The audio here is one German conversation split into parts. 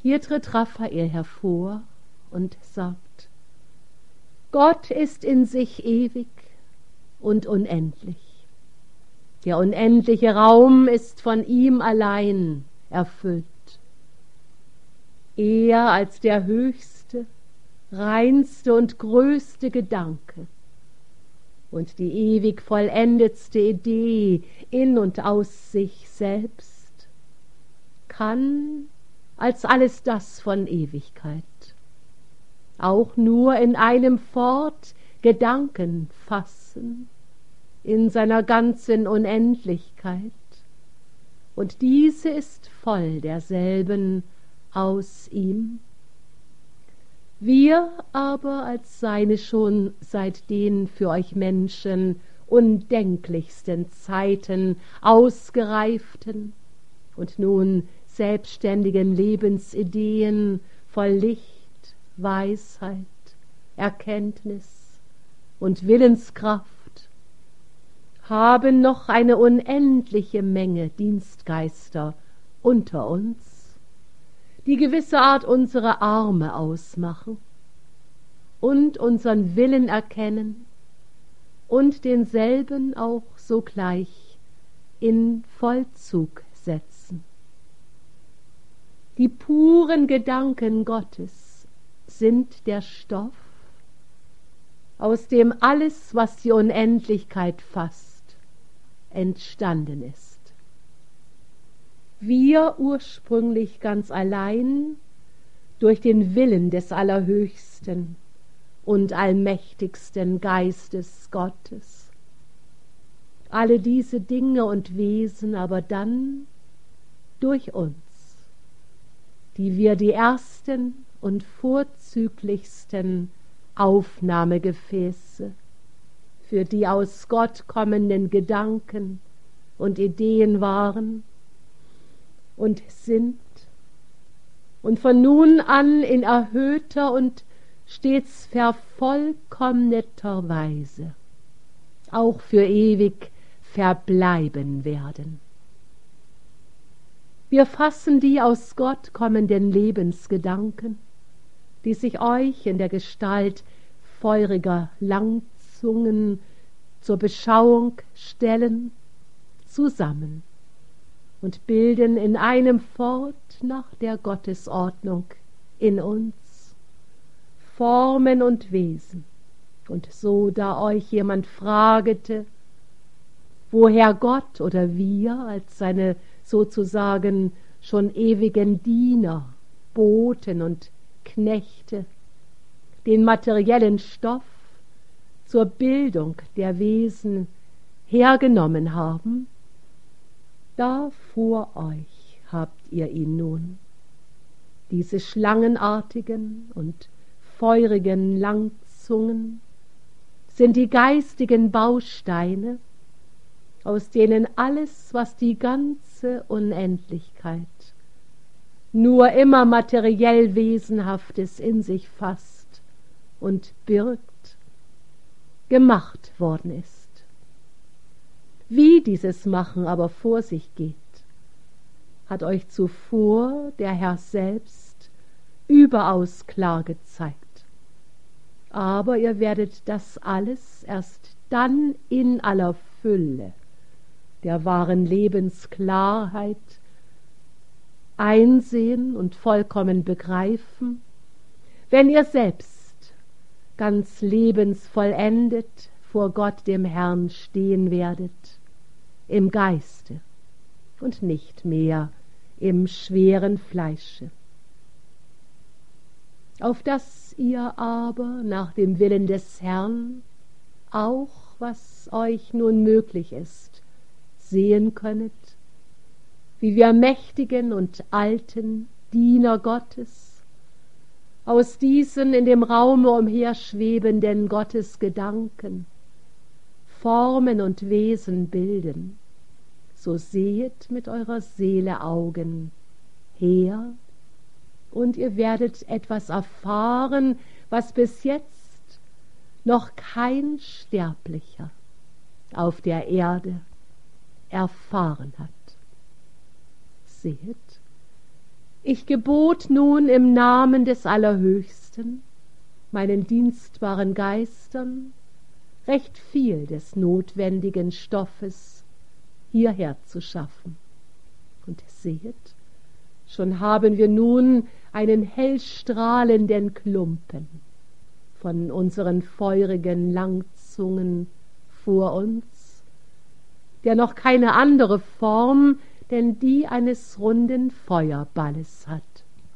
Hier tritt Raphael hervor und sagt: Gott ist in sich ewig und unendlich. Der unendliche Raum ist von ihm allein erfüllt. Er als der höchste, reinste und größte Gedanke und die ewig vollendetste Idee in und aus sich selbst kann als alles das von Ewigkeit auch nur in einem Fort Gedanken fassen, in seiner ganzen Unendlichkeit, und diese ist voll derselben aus ihm. Wir aber als seine schon seit den für euch Menschen undenklichsten Zeiten ausgereiften und nun selbstständigen Lebensideen voll Licht, Weisheit, Erkenntnis und Willenskraft, haben noch eine unendliche Menge Dienstgeister unter uns, die gewisse Art unsere Arme ausmachen und unseren Willen erkennen und denselben auch sogleich in Vollzug setzen. Die puren Gedanken Gottes sind der Stoff, aus dem alles, was die Unendlichkeit fasst, entstanden ist. Wir ursprünglich ganz allein durch den Willen des Allerhöchsten und allmächtigsten Geistes Gottes. Alle diese Dinge und Wesen aber dann durch uns, die wir die ersten und vorzüglichsten Aufnahmegefäße für die aus Gott kommenden Gedanken und Ideen waren und sind und von nun an in erhöhter und stets vervollkommneter Weise auch für ewig verbleiben werden. Wir fassen die aus Gott kommenden Lebensgedanken, die sich euch in der Gestalt feuriger Langzungen zur Beschauung stellen, zusammen und bilden in einem fort nach der Gottesordnung in uns Formen und Wesen. Und so, da euch jemand fragete, woher Gott oder wir als seine sozusagen schon ewigen Diener, Boten und Knechte den materiellen Stoff zur Bildung der Wesen hergenommen haben, da vor euch habt ihr ihn nun, diese schlangenartigen und feurigen Langzungen sind die geistigen Bausteine, aus denen alles, was die ganze Unendlichkeit nur immer materiell Wesenhaftes in sich fasst und birgt, gemacht worden ist. Wie dieses Machen aber vor sich geht, hat euch zuvor der Herr selbst überaus klar gezeigt. Aber ihr werdet das alles erst dann in aller Fülle der wahren Lebensklarheit einsehen und vollkommen begreifen, wenn ihr selbst ganz lebensvollendet vor Gott dem Herrn stehen werdet, im Geiste und nicht mehr im schweren Fleische. Auf dass ihr aber nach dem Willen des Herrn auch, was euch nun möglich ist, sehen könnet, wie wir mächtigen und alten Diener Gottes aus diesen in dem Raume umherschwebenden Gottesgedanken Formen und Wesen bilden, so sehet mit eurer Seele Augen her, und ihr werdet etwas erfahren, was bis jetzt noch kein Sterblicher auf der Erde erfahren hat. Seht, Ich gebot nun im Namen des Allerhöchsten meinen dienstbaren Geistern recht viel des notwendigen Stoffes hierher zu schaffen. Und sehet, schon haben wir nun einen hellstrahlenden Klumpen von unseren feurigen Langzungen vor uns, der noch keine andere Form denn die eines runden Feuerballes hat.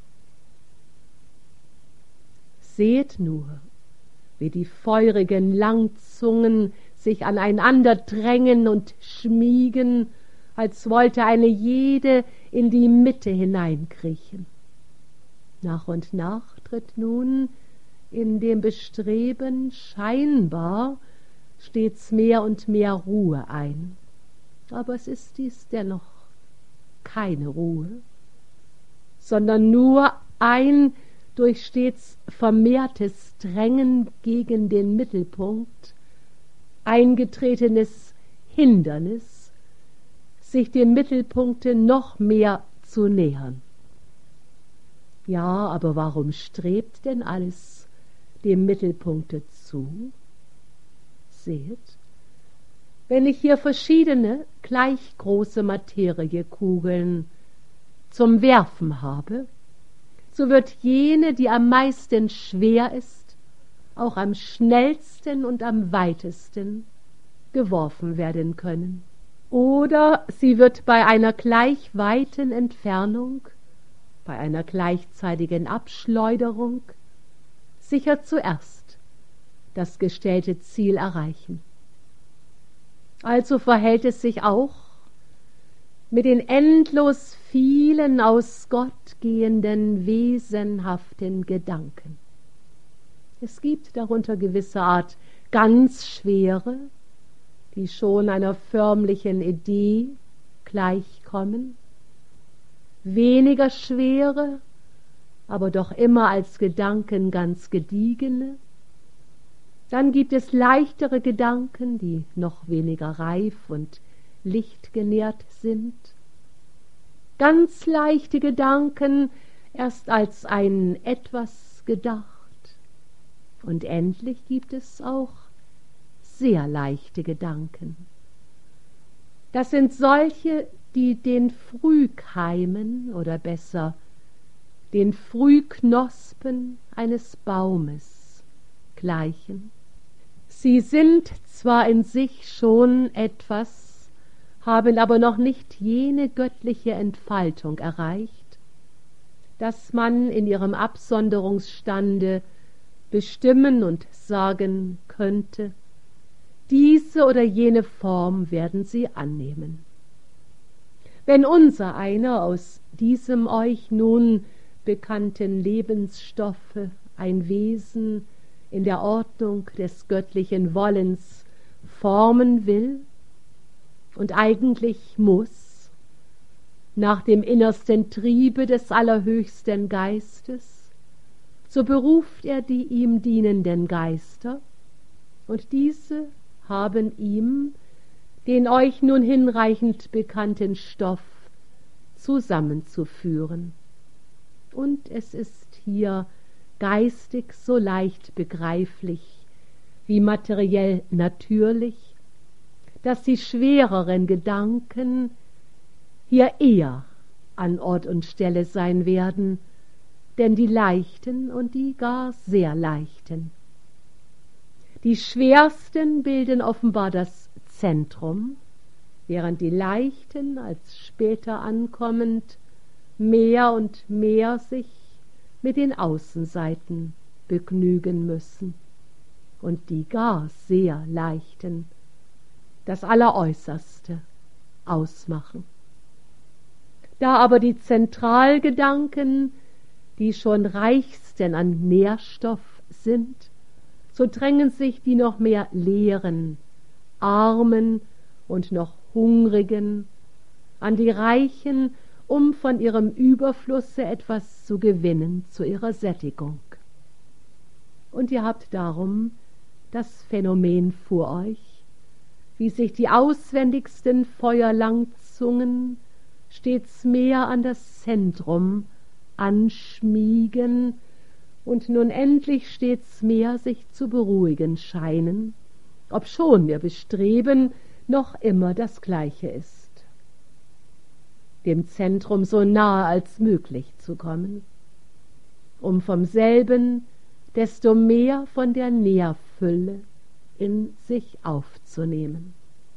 Seht nur, wie die feurigen Langzungen sich aneinander drängen und schmiegen, als wollte eine jede in die Mitte hineinkriechen. Nach und nach tritt nun in dem Bestreben scheinbar stets mehr und mehr Ruhe ein. Aber es ist dies dennoch keine Ruhe, sondern nur ein durch stets vermehrtes Drängen gegen den Mittelpunkt eingetretenes Hindernis, sich dem Mittelpunkte noch mehr zu nähern. Ja, aber warum strebt denn alles dem Mittelpunkte zu? Seht, wenn ich hier verschiedene gleich große Materiekugeln zum Werfen habe, so wird jene, die am meisten schwer ist, auch am schnellsten und am weitesten geworfen werden können. Oder sie wird bei einer gleich weiten Entfernung, bei einer gleichzeitigen Abschleuderung sicher zuerst das gestellte Ziel erreichen. Also verhält es sich auch mit den endlos vielen aus Gott gehenden, wesenhaften Gedanken. Es gibt darunter gewisse Art ganz schwere, die schon einer förmlichen Idee gleichkommen, weniger schwere, aber doch immer als Gedanken ganz gediegene. Dann gibt es leichtere Gedanken, die noch weniger reif und lichtgenährt sind. Ganz leichte Gedanken, erst als ein etwas gedacht. Und endlich gibt es auch sehr leichte Gedanken. Das sind solche, die den Frühkeimen oder besser den Frühknospen eines Baumes gleichen. Sie sind zwar in sich schon etwas, haben aber noch nicht jene göttliche Entfaltung erreicht, dass man in ihrem Absonderungsstande bestimmen und sagen könnte, diese oder jene Form werden sie annehmen. Wenn unser einer aus diesem euch nun bekannten Lebensstoffe ein Wesen in der Ordnung des göttlichen Wollens formen will und eigentlich muss, nach dem innersten Triebe des allerhöchsten Geistes, so beruft er die ihm dienenden Geister, und diese haben ihm den euch nun hinreichend bekannten Stoff zusammenzuführen. Und es ist hier geistig so leicht begreiflich wie materiell natürlich, dass die schwereren Gedanken hier eher an Ort und Stelle sein werden, denn die leichten und die gar sehr leichten. Die schwersten bilden offenbar das Zentrum, während die leichten als später ankommend mehr und mehr sich mit den Außenseiten begnügen müssen und die gar sehr leichten das Alleräußerste ausmachen. Da aber die Zentralgedanken die schon reichsten an Nährstoff sind, so drängen sich die noch mehr leeren, armen und noch hungrigen an die Reichen, um von ihrem Überflusse etwas zu gewinnen zu ihrer Sättigung. Und ihr habt darum das Phänomen vor euch, wie sich die auswendigsten Feuerlangzungen stets mehr an das Zentrum anschmiegen und nun endlich stets mehr sich zu beruhigen scheinen, obschon ihr Bestreben noch immer das gleiche ist, dem Zentrum so nahe als möglich zu kommen, um vom selben desto mehr von der Nährfülle in sich aufzunehmen.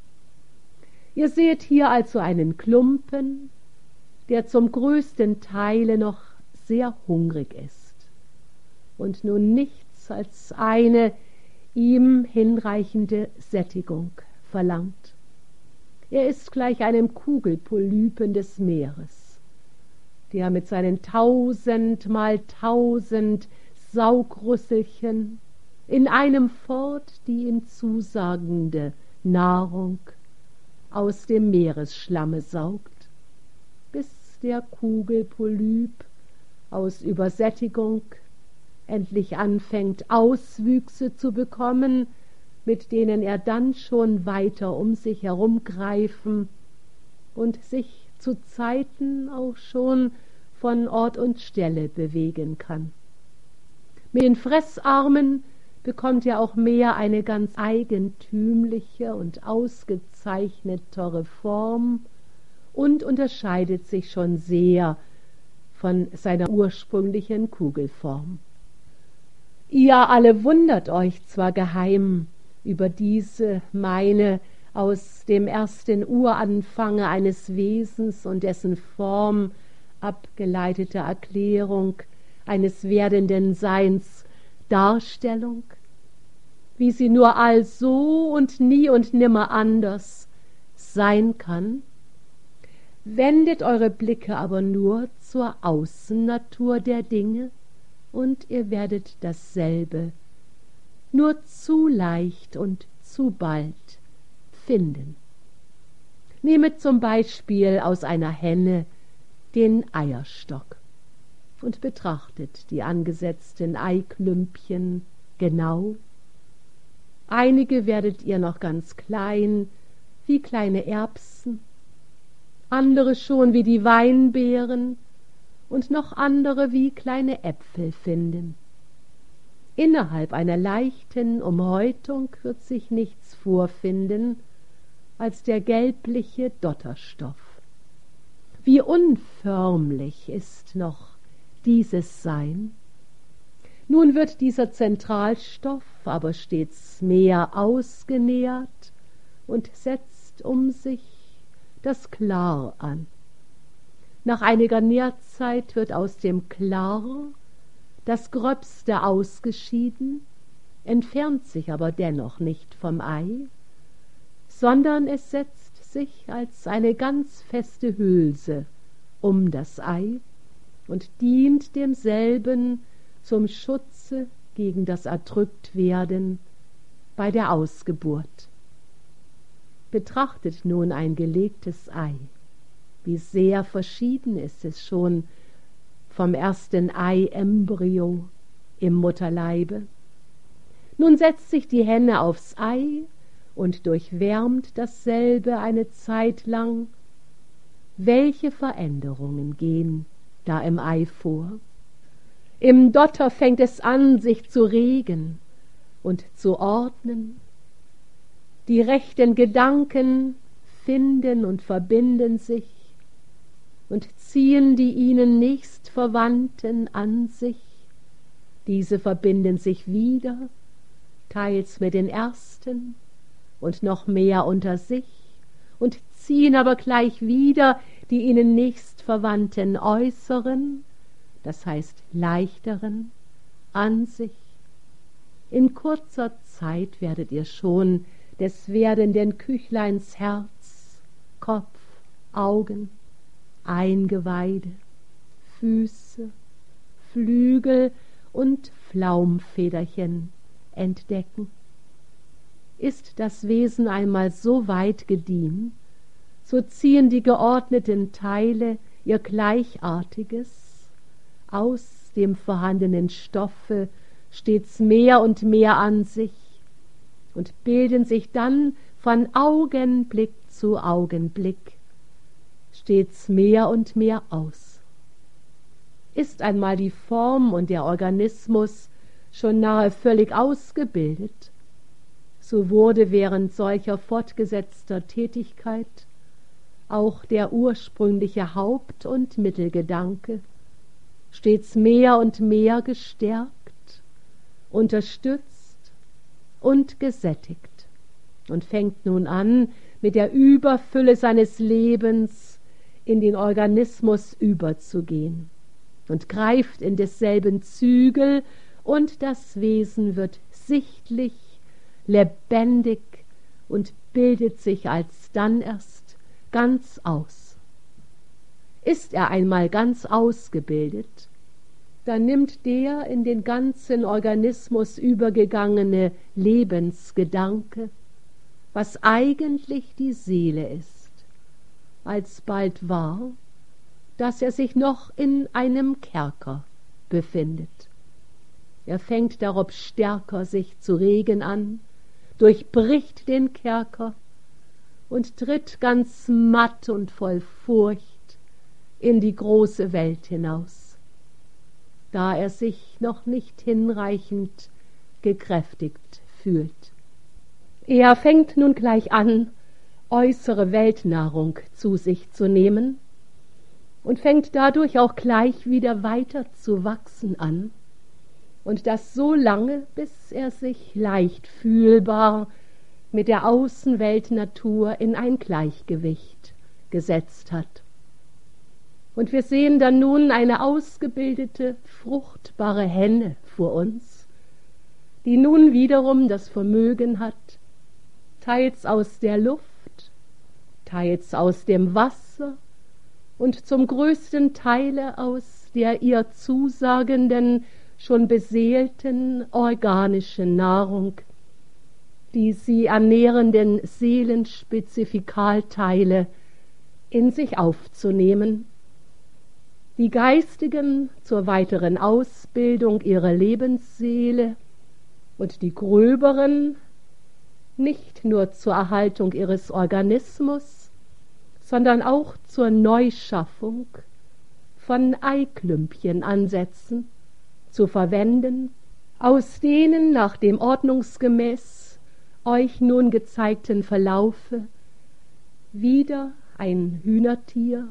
Ihr seht hier also einen Klumpen, der zum größten Teile noch sehr hungrig ist und nun nichts als eine ihm hinreichende Sättigung verlangt. Er ist gleich einem Kugelpolypen des Meeres, der mit seinen 1000 mal 1000 Saugrüsselchen in einem fort die ihm zusagende Nahrung aus dem Meeresschlamme saugt, bis der Kugelpolyp aus Übersättigung endlich anfängt, Auswüchse zu bekommen, mit denen er dann schon weiter um sich herumgreifen und sich zu Zeiten auch schon von Ort und Stelle bewegen kann. Mit den Fressarmen bekommt er auch mehr eine ganz eigentümliche und ausgezeichnetere Form und unterscheidet sich schon sehr von seiner ursprünglichen Kugelform. Ihr alle wundert euch zwar geheim über diese meine aus dem ersten Uranfange eines Wesens und dessen Form abgeleitete Erklärung eines werdenden Seins Darstellung, wie sie nur also und nie und nimmer anders sein kann. Wendet eure Blicke aber nur zur Außennatur der Dinge, und ihr werdet dasselbe nur zu leicht und zu bald finden. Nehmet zum Beispiel aus einer Henne den Eierstock und betrachtet die angesetzten Eiklümpchen genau. Einige werdet ihr noch ganz klein, wie kleine Erbsen, andere schon wie die Weinbeeren und noch andere wie kleine Äpfel finden. Innerhalb einer leichten Umhäutung wird sich nichts vorfinden als der gelbliche Dotterstoff. Wie unförmlich ist noch dieses Sein. Nun wird dieser Zentralstoff aber stets mehr ausgenährt und setzt um sich das Klar an. Nach einiger Nährzeit wird aus dem Klar das Gröbste ausgeschieden, entfernt sich aber dennoch nicht vom Ei, sondern es setzt sich als eine ganz feste Hülse um das Ei und dient demselben zum Schutze gegen das Erdrücktwerden bei der Ausgeburt. Betrachtet nun ein gelegtes Ei. Wie sehr verschieden ist es schon vom ersten Ei-Embryo im Mutterleibe. Nun setzt sich die Henne aufs Ei und durchwärmt dasselbe eine Zeit lang. Welche Veränderungen gehen da im Ei vor? Im Dotter fängt es an, sich zu regen und zu ordnen. Die rechten Gedanken finden und verbinden sich und ziehen die ihnen nächstverwandten an sich. Diese verbinden sich wieder, teils mit den ersten und noch mehr unter sich, und ziehen aber gleich wieder die ihnen nächstverwandten äußeren, das heißt leichteren, an sich. In kurzer Zeit werdet ihr schon des werdenden Küchleins Herz, Kopf, Augen, Eingeweide, Füße, Flügel und Flaumfederchen entdecken. Ist das Wesen einmal so weit gediehen, so ziehen die geordneten Teile ihr Gleichartiges aus dem vorhandenen Stoffe stets mehr und mehr an sich und bilden sich dann von Augenblick zu Augenblick stets mehr und mehr aus. ist einmal die Form und der Organismus schon nahe völlig ausgebildet, so wurde während solcher fortgesetzter Tätigkeit auch der ursprüngliche Haupt- und Mittelgedanke stets mehr und mehr gestärkt, unterstützt und gesättigt und fängt nun an, mit der Überfülle seines Lebens in den Organismus überzugehen und greift in desselben Zügel, und das Wesen wird sichtlich, lebendig und bildet sich alsdann erst ganz aus. Ist er einmal ganz ausgebildet, dann nimmt der in den ganzen Organismus übergegangene Lebensgedanke, was eigentlich die Seele ist, alsbald wahr, dass er sich noch in einem Kerker befindet. Er fängt darob stärker sich zu regen an, durchbricht den Kerker und tritt ganz matt und voll Furcht in die große Welt hinaus, da er sich noch nicht hinreichend gekräftigt fühlt. Er fängt nun gleich an, äußere Weltnahrung zu sich zu nehmen und fängt dadurch auch gleich wieder weiter zu wachsen an, und das so lange, bis er sich leicht fühlbar mit der Außenweltnatur in ein Gleichgewicht gesetzt hat. Und wir sehen dann nun eine ausgebildete, fruchtbare Henne vor uns, die nun wiederum das Vermögen hat, teils aus der Luft, teils aus dem Wasser und zum größten Teile aus der ihr zusagenden, schon beseelten organischen Nahrung, die sie ernährenden Seelenspezifikalteile in sich aufzunehmen, die geistigen zur weiteren Ausbildung ihrer Lebensseele und die gröberen nicht nur zur Erhaltung ihres Organismus, sondern auch zur Neuschaffung von Eiklümpchen ansetzen, zu verwenden, aus denen nach dem ordnungsgemäß euch nun gezeigten Verlaufe wieder ein Hühnertier,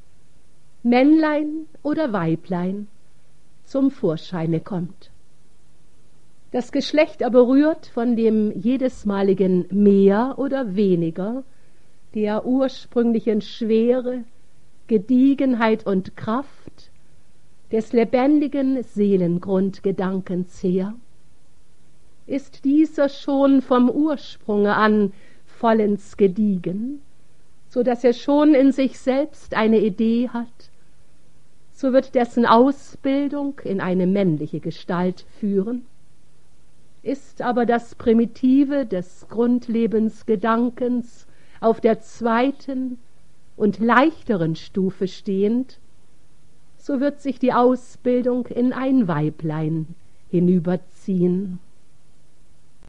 Männlein oder Weiblein, zum Vorscheine kommt. Das Geschlecht aber rührt von dem jedesmaligen mehr oder weniger der ursprünglichen Schwere, Gediegenheit und Kraft des lebendigen Seelengrundgedankens her. Ist dieser schon vom Ursprunge an vollends gediegen, so dass er schon in sich selbst eine Idee hat, so wird dessen Ausbildung in eine männliche Gestalt führen. Ist aber das Primitive des Grundlebensgedankens auf der zweiten und leichteren Stufe stehend, so wird sich die Ausbildung in ein Weiblein hinüberziehen.